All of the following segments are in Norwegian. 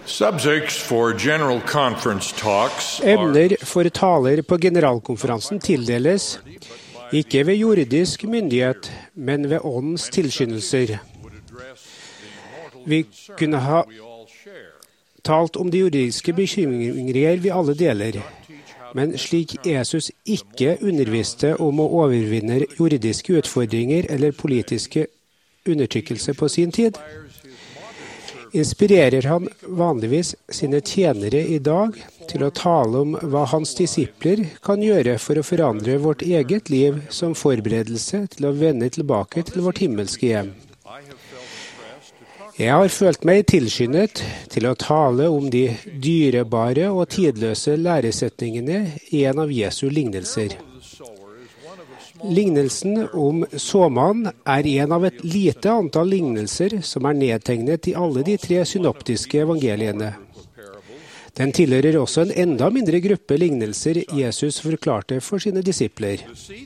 Subjects for general conference talks Emner for taler på generalkonferansen tildeles ikke ved jordisk myndighet, men ved åndens tilskyndelser. Vi kunne ha talt om de juridiske bekymringer vi alle deler, men slik Jesus ikke underviste om å overvinne juridiske utfordringer eller politiske undertrykkelse på sin tid, inspirerer han vanligvis sine tjenere i dag til å tale om hva hans disipler kan gjøre for å forandre vårt eget liv som forberedelse til å vende tilbake til vårt himmelske hjem. Jeg har følt meg tilskyndet til å tale om de dyrebare og tidløse læresetningene i en av Jesu lignelser. Lignelsen om såmannen er en av et lite antall lignelser som er nedtegnet i alle de 3 synoptiske evangeliene. Den tilhører også en enda mindre gruppe lignelser Jesus forklarte for sine disipler.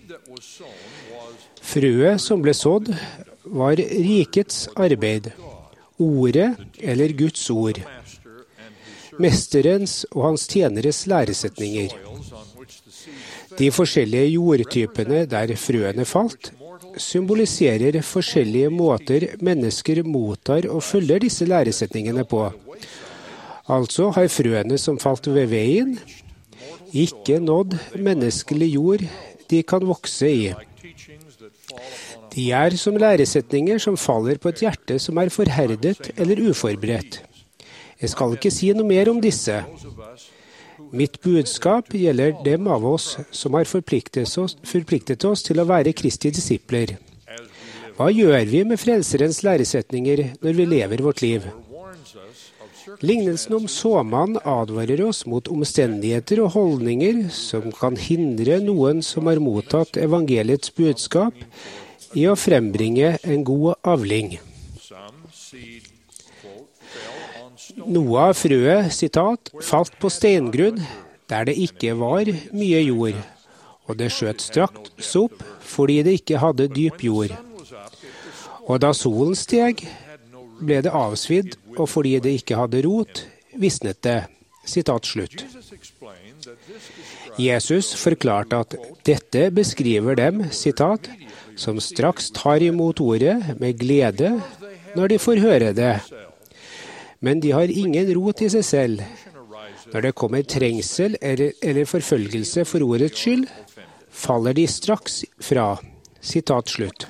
Frøet som ble sådd var rikets arbeid, ordet eller Guds ord, mesterens og hans tjeneres læresetninger. De forskjellige jordtypene der frøene falt, symboliserer forskjellige måter mennesker mottar og følger disse læresetningene på. Altså har frøene som falt ved veien, ikke nådd menneskelig jord de kan vokse i. De er som læresetninger som faller på et hjerte som er forherdet eller uforberedt. Jeg skal ikke si noe mer om disse. Mitt budskap gjelder dem av oss som har forpliktet oss til å være Kristi disipler. Hva gjør vi med frelserens læresetninger når vi lever vårt liv? Lignelsen om såmannen advarer oss mot omstendigheter og holdninger som kan hindre noen som har mottatt evangeliets budskap i å frembringe en god avling. Noe av frøet, sitat, falt på steingrunn, der det ikke var mye jord, og det skjøt straks opp fordi det ikke hadde dyp jord. Og da solen steg, ble det avsvidd, og fordi det ikke hadde rot, visnet det. Sitat slutt. Jesus forklarte at dette beskriver dem, sitat, som straks tar imot ordet med glede når de får høre det. Men de har ingen rot i seg selv. Når det kommer trengsel eller forfølgelse for ordets skyld, faller de straks fra. Sitat slutt.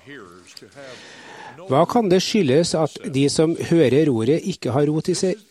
Hva kan det skyldes at de som hører ordet ikke har rot i seg?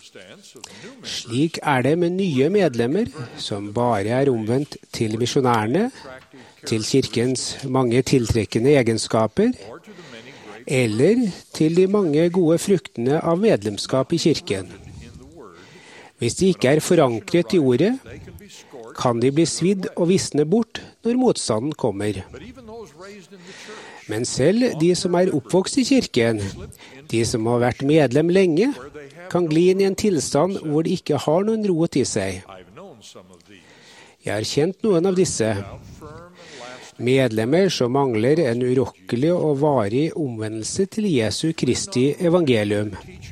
Slik er det med nye medlemmer som bare er omvendt til misjonærene, til kirkens mange tiltrekkende egenskaper, eller til de mange gode fruktene av medlemskap i kirken. Hvis de ikke er forankret i ordet, kan de bli svidd og visne bort når motstanden kommer. Men selv de som er oppvokst i kirken, de som har vært medlem lenge, kan gli inn i en tilstand hvor de ikke har noen rot i seg. Jeg har kjent noen av disse. Medlemmer som mangler en urokkelig og varig omvendelse til Jesu Kristi evangelium.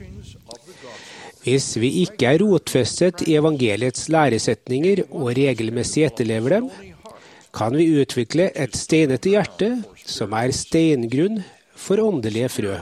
Hvis vi ikke er rotfestet i evangeliets læresetninger og regelmessig etterlever dem, kan vi utvikle et steinete hjerte som er steingrunn for åndelige frø.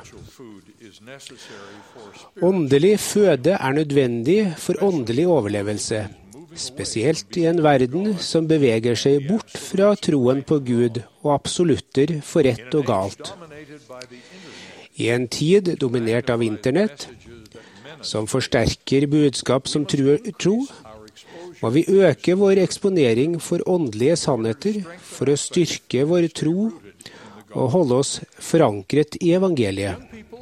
Åndelig føde er nødvendig for åndelig overlevelse. Spesielt i en verden som beveger seg bort fra troen på Gud og absolutter for rett og galt. I en tid dominert av internett, som forsterker budskap som tro, må vi øke vår eksponering for åndelige sannheter for å styrke vår tro og holde oss forankret i evangeliet.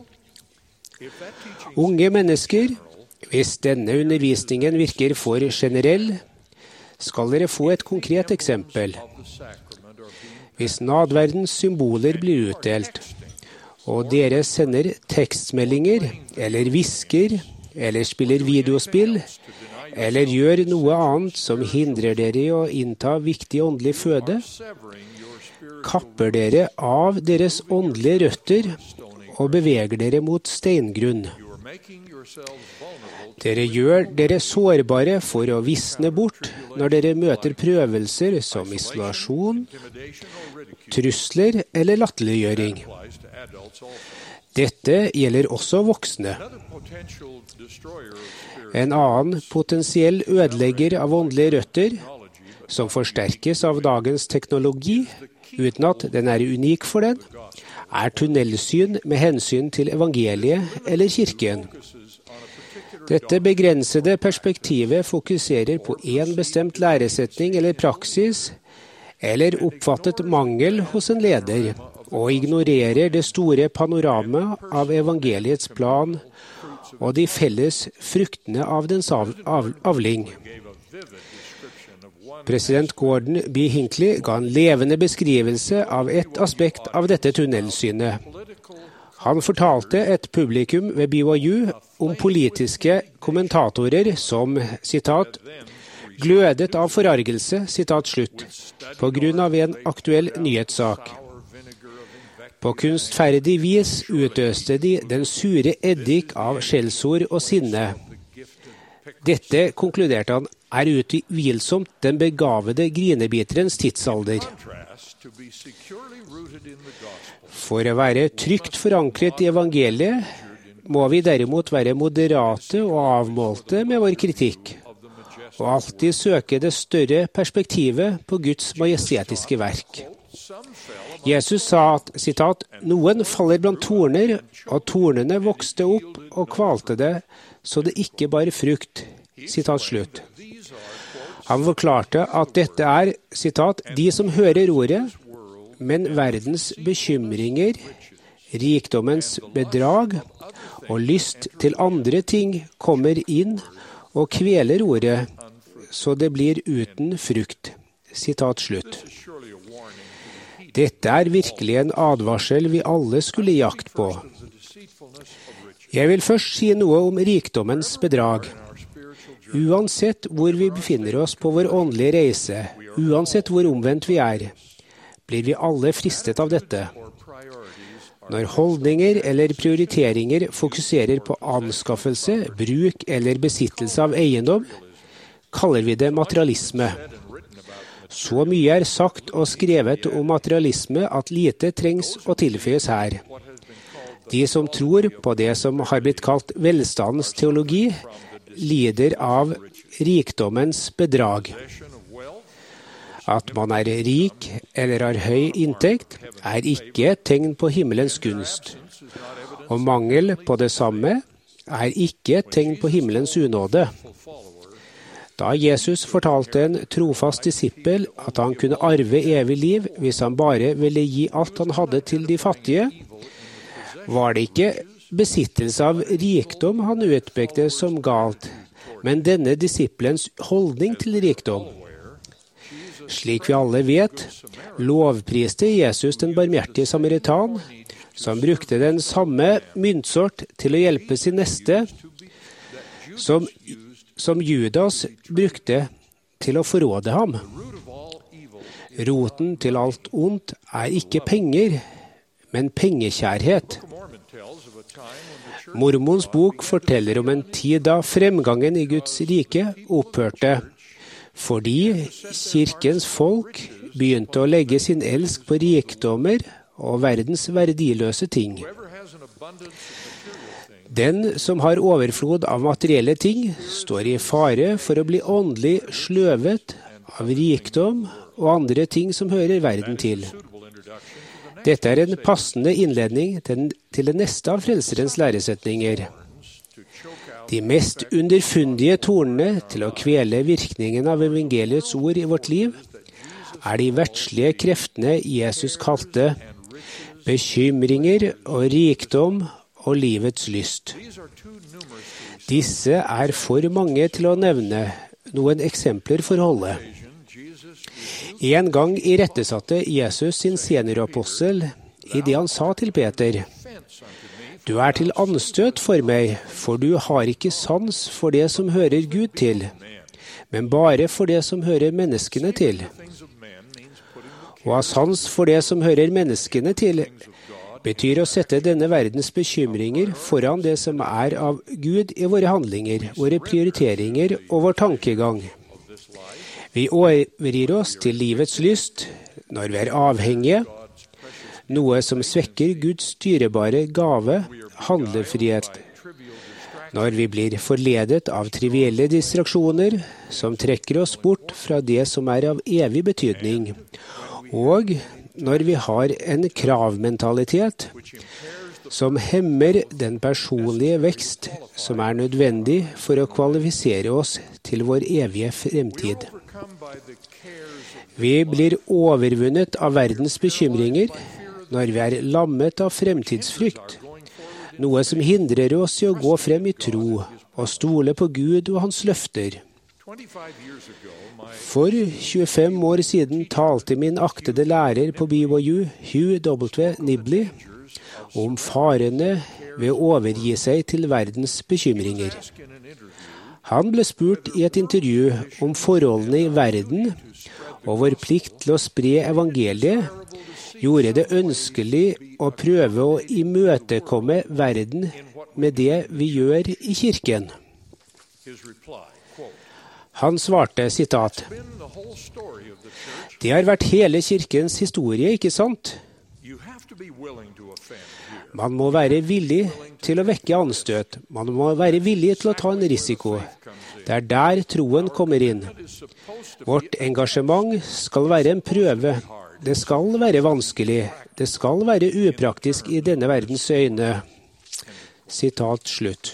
Unge mennesker, hvis denne undervisningen virker for generell, skal dere få et konkret eksempel. Hvis nadverdens symboler blir utdelt, og dere sender tekstmeldinger, eller hvisker, eller spiller videospill, eller gjør noe annet som hindrer dere i å innta viktig åndelig føde, kapper dere av deres åndelige røtter og beveger dere mot steingrunn. Dere gjør dere sårbare for å visne bort når dere møter prøvelser som isolasjon, trusler eller latterliggjøring. Dette gjelder også voksne. En annen potensiell ødelegger av åndelige røtter, som forsterkes av dagens teknologi, uten at den er unik for den, er tunnelsyn med hensyn til evangeliet eller kirken. Dette begrensede perspektivet fokuserer på en bestemt læresetning eller praksis, eller oppfattet mangel hos en leder, og ignorerer det store panoramaet av evangeliets plan og de felles fruktene av dens avling. President Gordon B. Hinckley ga en levende beskrivelse av et aspekt av dette tunnelsynet. Han fortalte et publikum ved BYU om politiske kommentatorer som, sitat, glødet av forargelse, sitat slutt, på grunn av en aktuell nyhetssak. På kunstferdig vis utøste de den sure eddik av skjellsord og sinne. Dette, konkluderte han, er utvilsomt den begavede grinebiterens tidsalder. For å være trygt forankret i evangeliet, må vi derimot være moderate og avmålte med vår kritikk, og alltid søke det større perspektivet på Guds majestetiske verk. Jesus sa at, sitat, noen faller blant torner, og tornene vokste opp og kvalte det, så det ikke bar frukt. Sitat slutt. Han forklarte at dette er, sitat, de som hører ordet, men verdens bekymringer, rikdommens bedrag og lyst til andre ting kommer inn og kveler ordet, så det blir uten frukt. Sitat slutt. Dette er virkelig en advarsel vi alle skulle i jakt på. Jeg vil først si noe om rikdommens bedrag. Uansett hvor vi befinner oss på vår åndelige reise, uansett hvor omvendt vi er, blir vi alle fristet av dette. Når holdninger eller prioriteringer fokuserer på anskaffelse, bruk eller besittelse av eiendom, kaller vi det materialisme. Så mye er sagt og skrevet om materialisme at lite trengs å tilføyes her. De som tror på det som har blitt kalt velstandens teologi, lider av rikdommens bedrag. At man er rik eller har høy inntekt, er ikke et tegn på himmelens gunst. Og mangel på det samme er ikke et tegn på himmelens unåde. Da Jesus fortalte en trofast disippel at han kunne arve evig liv hvis han bare ville gi alt han hadde til de fattige, var det ikke besittelse av rikdom han utpekte som galt, men denne disippelens holdning til rikdom. Slik vi alle vet, lovpriste Jesus den barmhjertige samaritan, som brukte den samme myntsort til å hjelpe sin neste, som Judas brukte til å forråde ham. Roten til alt ondt er ikke penger, men pengekjærhet. Mormons bok forteller om en tid da fremgangen i Guds rike opphørte, fordi kirkens folk begynte å legge sin elsk på rikdommer og verdens verdiløse ting. Den som har overflod av materielle ting, står i fare for å bli åndelig sløvet av rikdom og andre ting som hører verden til. Dette er en passende innledning til det neste av Frelserens læresetninger. De mest underfundige tornene til å kvele virkningen av evangeliets ord i vårt liv er de verdslige kreftene Jesus kalte bekymringer og rikdom og livets lyst. Disse er for mange til å nevne. Noen eksempler for holdet. En gang irettesatte Jesus sin seniораpostel i det han sa til Peter: «Du er til anstøt for meg, for du har ikke sans for det som hører Gud til, men bare for det som hører menneskene til. Å ha sans for det som hører menneskene til, betyr å sette denne verdens bekymringer foran det som er av Gud i våre handlinger, våre prioriteringer og vår tankegang. Vi overgir oss til livets lyst når vi er avhengige, noe som svekker Guds dyrebare gave, handlefrihet. Når vi blir forledet av trivielle distraksjoner som trekker oss bort fra det som er av evig betydning, og når vi har en kravmentalitet som hemmer den personlige vekst som er nødvendig for å kvalifisere oss til vår evige fremtid. Vi blir overvunnet av verdens bekymringer når vi er lammet av fremtidsfrykt, noe som hindrer oss i å gå frem i tro og stole på Gud og hans løfter. For 25 år siden talte min aktede lærer på BYU, Hugh W. Nibley, om farene ved å overgi seg til verdens bekymringer. Han ble spurt i et intervju om forholdene i verden og vår plikt til å spre evangeliet, gjorde det ønskelig å prøve å imøtekomme verden med det vi gjør i kirken. Han svarte, sitat, «Det har vært hele kirkens historie, ikke sant? Man må være villig til å vekke anstøt. Man må være villig til å ta en risiko. Det er der troen kommer inn. Vårt engasjement skal være en prøve. Det skal være vanskelig. Det skal være upraktisk i denne verdens øyne.» Sitat slutt.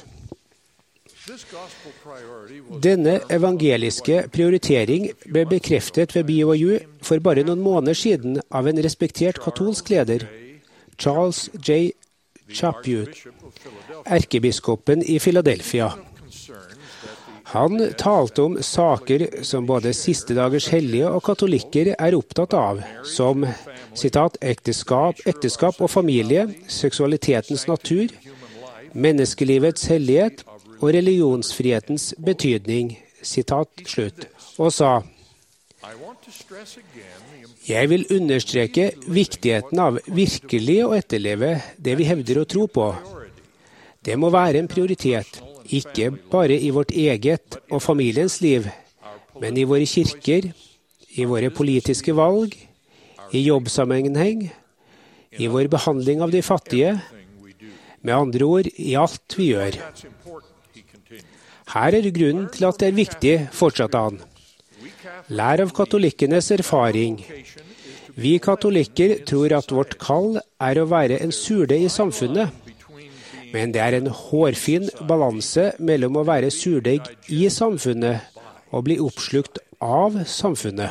Denne evangeliske prioritering ble bekreftet ved BYU for bare noen måneder siden av en respektert katolsk leder, Charles J. Chaput, erkebiskopen i Philadelphia. Han talte om saker som både siste dagers hellige og katolikker er opptatt av, som sitat, ekteskap og familie, seksualitetens natur, menneskelivets hellighet og religionsfrihetens betydning, sitat slutt, og sa, «Jeg vil understreke viktigheten av virkelig å etterleve det vi hevder å tro på. Det må være en prioritet, ikke bare i vårt eget og familiens liv, men i våre kirker, i våre politiske valg, i jobbsammenheng, i vår behandling av de fattige, med andre ord, i alt vi gjør.» Her er grunnen til at det er viktig, fortsatte han. Lær av katolikkenes erfaring. Vi katolikker tror at vårt kall er å være en surdeig i samfunnet. Men det er en hårfin balanse mellom å være surdeig i samfunnet og bli oppslukt av samfunnet.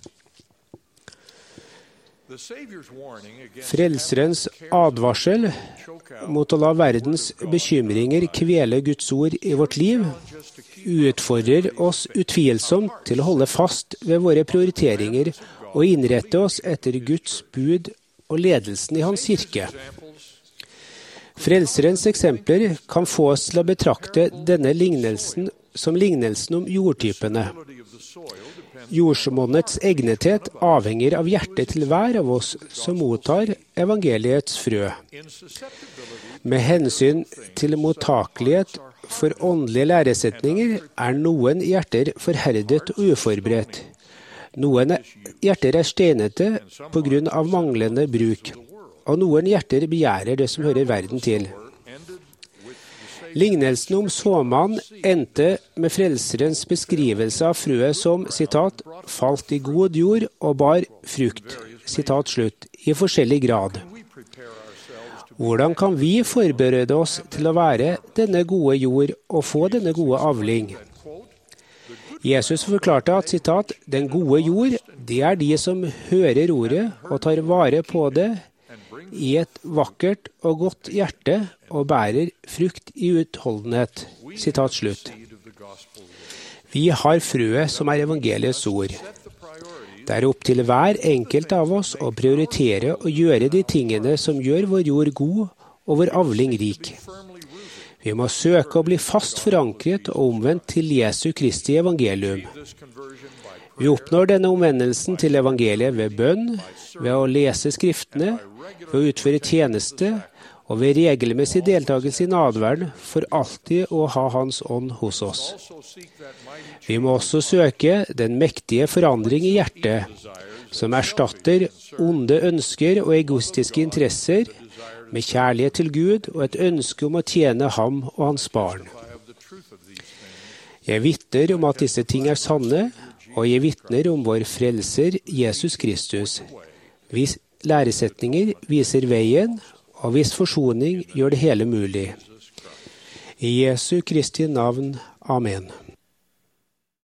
Frelserens advarsel mot å la verdens bekymringer kvele Guds ord i vårt liv utfordrer oss utvilsomt til å holde fast ved våre prioriteringer og innrette oss etter Guds bud og ledelsen i hans kirke. Frelserens eksempler kan få oss til å betrakte denne lignelsen som lignelsen om jordtypene. Jordsmonnets egnethet avhenger av hjertet til hver av oss som mottar evangeliets frø. Med hensyn til mottakelighet for åndelige læresetninger er noen hjerter forherdet og uforberedt. Noen hjerter er steinete på grunn av manglende bruk, og noen hjerter begjærer det som hører verden til. Lignelsen om såmannen endte med frelserens beskrivelse av frøet som, sitat, falt i god jord og bar frukt, sitat slutt, i forskjellig grad. Hvordan kan vi forberede oss til å være denne gode jord og få denne gode avling? Jesus forklarte at, sitat, den gode jord, det er de som hører ordet og tar vare på det i et vakkert og godt hjerte og bærer frukt i utholdenhet. Sitat slutt. Vi har frøet som er evangeliets ord. Det er opp til hver enkelt av oss å prioritere og gjøre de tingene som gjør vår jord god og vår avling rik. Vi må søke å bli fast forankret og omvendt til Jesu Kristi evangelium. Vi oppnår denne omvendelsen til evangeliet ved bønn, ved å lese skriftene, ved å utføre tjeneste og ved regelmessig deltakelse i nadværen for alltid å ha Hans ånd hos oss. Vi må også søke den mektige forandring i hjertet, som erstatter onde ønsker og egoistiske interesser med kjærlighet til Gud og et ønske om å tjene ham og hans barn. Jeg vitner om at disse ting er sanne, og jeg vitner om vår frelser, Jesus Kristus. Hvis læresetninger viser veien, og hvis forsoning gjør det hele mulig. I Jesu Kristi navn. Amen.